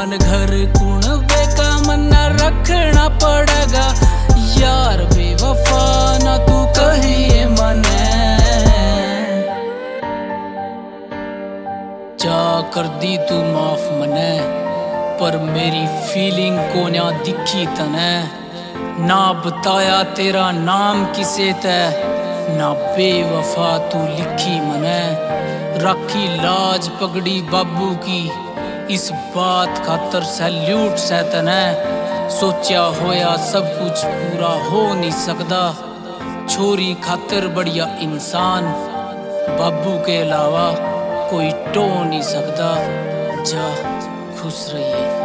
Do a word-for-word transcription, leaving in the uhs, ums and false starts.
मान घर कुण बेका मन्ना रखना पड़ेगा यार बेवफा ना तू कहिए मने जा कर दी तू माफ मने पर मेरी फीलिंग को ना दिखी तने ना बताया तेरा नाम किसे ते ना बेवफा तू लिखी मने राखी लाज पगड़ी बाबू की इस बात खातर सैल्यूट से तने सोचा होया सब कुछ पूरा हो नहीं सकता छोरी खातर बढ़िया इंसान बाबू के अलावा कोई टो नहीं सकता जा खुश रहिए।